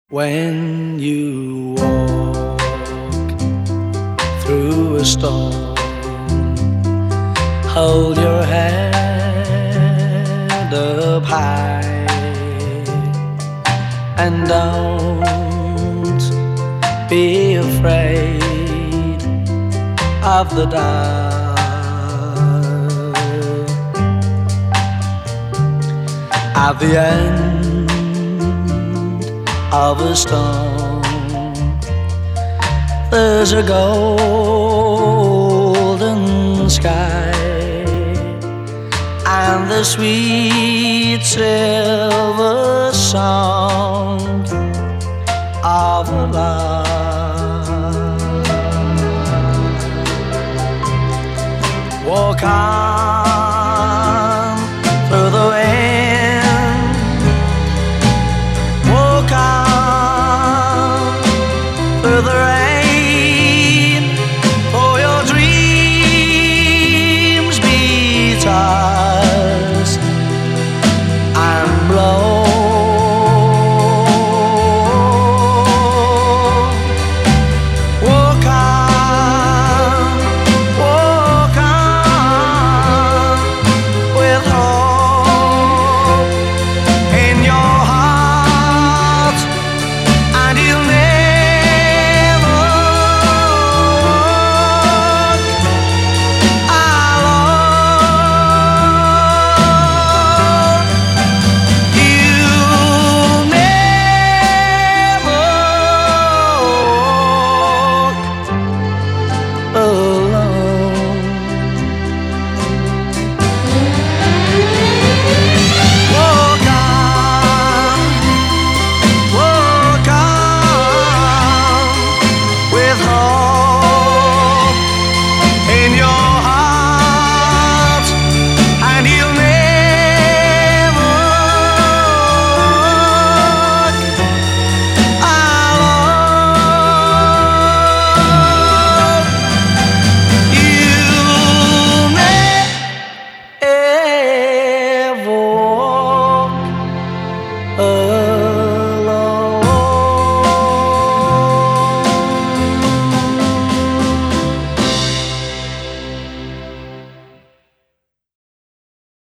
When you walk through a storm, hold your head up high and don't be afraid of the dark. At the end of a storm, there's a golden sky and the sweet silver song of a love. Walk on